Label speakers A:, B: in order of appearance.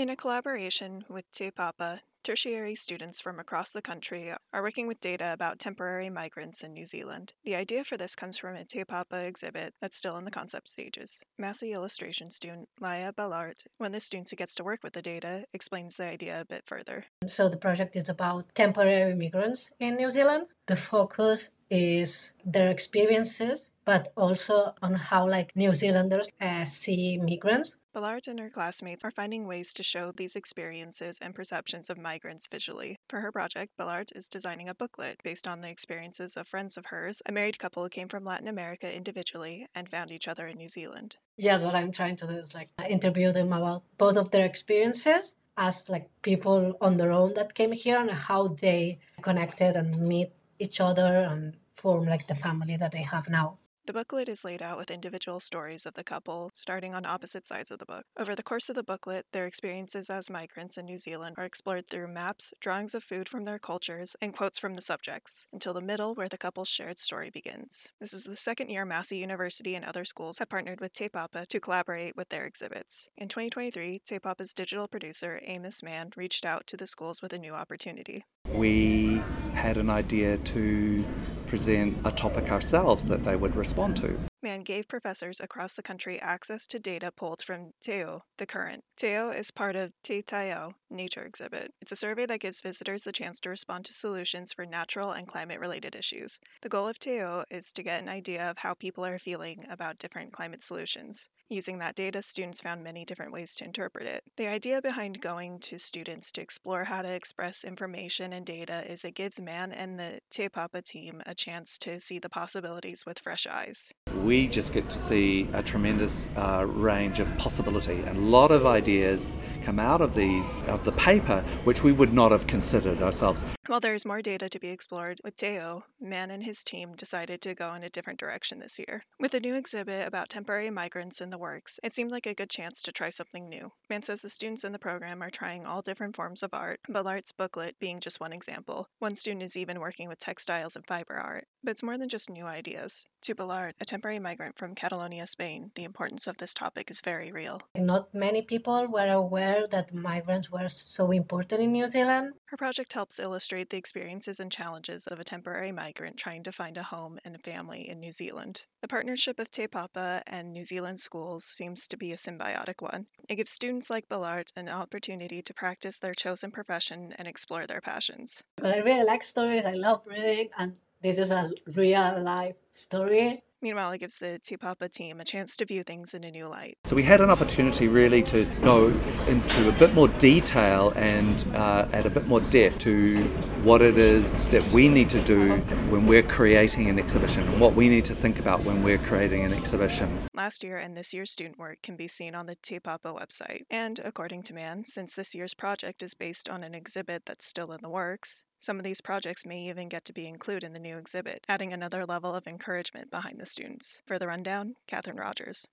A: In a collaboration with Te Papa, tertiary students from across the country are working with data about temporary migrants in New Zealand. The idea for this comes from a Te Papa exhibit that's still in the concept stages. Massey illustration student Laia Ballart, when the student who gets to work with the data, explains the idea a bit further.
B: So the project is about temporary migrants in New Zealand. The focus is their experiences, but also on how New Zealanders see migrants.
A: Ballard and her classmates are finding ways to show these experiences and perceptions of migrants visually. For her project, Ballard is designing a booklet based on the experiences of friends of hers, a married couple who came from Latin America individually and found each other in New Zealand.
B: Yes, what I'm trying to do is interview them about both of their experiences as people on their own that came here and how they connected and meet each other and form the family that they have now.
A: The booklet is laid out with individual stories of the couple, starting on opposite sides of the book. Over the course of the booklet, their experiences as migrants in New Zealand are explored through maps, drawings of food from their cultures, and quotes from the subjects, until the middle where the couple's shared story begins. This is the second year Massey University and other schools have partnered with Te Papa to collaborate with their exhibits. In 2023, Te Papa's digital producer, Amos Mann, reached out to the schools with a new opportunity.
C: We had an idea to present a topic ourselves that they would respond to.
A: Mann gave professors across the country access to data pulled from Teo, the current. Teo is part of Te Taio Nature Exhibit. It's a survey that gives visitors the chance to respond to solutions for natural and climate-related issues. The goal of Teo is to get an idea of how people are feeling about different climate solutions. Using that data, students found many different ways to interpret it. The idea behind going to students to explore how to express information and data is it gives Mann and the Te Papa team a chance to see the possibilities with fresh eyes.
C: We just get to see a tremendous range of possibility, and a lot of ideas come out of the paper, which we would not have considered ourselves.
A: While there's more data to be explored, with Teo, Mann and his team decided to go in a different direction this year. With a new exhibit about temporary migrants in the works, it seemed like a good chance to try something new. Mann says the students in the program are trying all different forms of art, Ballart's booklet being just one example. One student is even working with textiles and fiber art. But it's more than just new ideas. To Ballart, a temporary migrant from Catalonia, Spain, the importance of this topic is very real.
B: Not many people were aware that migrants were so important in New Zealand.
A: Her project helps illustrate the experiences and challenges of a temporary migrant trying to find a home and a family in New Zealand. The partnership of Te Papa and New Zealand schools seems to be a symbiotic one. It gives students like Ballart an opportunity to practice their chosen profession and explore their passions.
B: Well, I really like stories, I love reading, and this is a real life story.
A: Meanwhile, it gives the Te Papa team a chance to view things in a new light.
C: So we had an opportunity really to go into a bit more detail and add a bit more depth to what it is that we need to do when we're creating an exhibition and what we need to think about when we're creating an exhibition.
A: Last year and this year's student work can be seen on the Te Papa website. And according to Mann, since this year's project is based on an exhibit that's still in the works, some of these projects may even get to be included in the new exhibit, adding another level of encouragement behind the students. For The Rundown, Catherine Rogers.